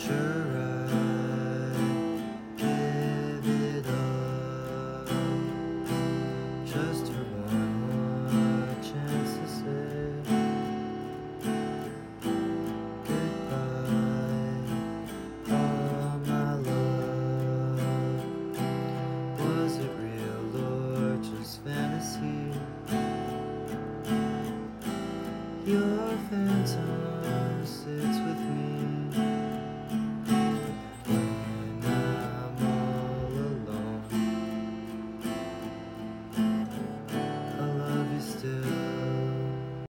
sure I'd give it up just for one more chance to say goodbye. All my love, was it real or just fantasy? Your phantom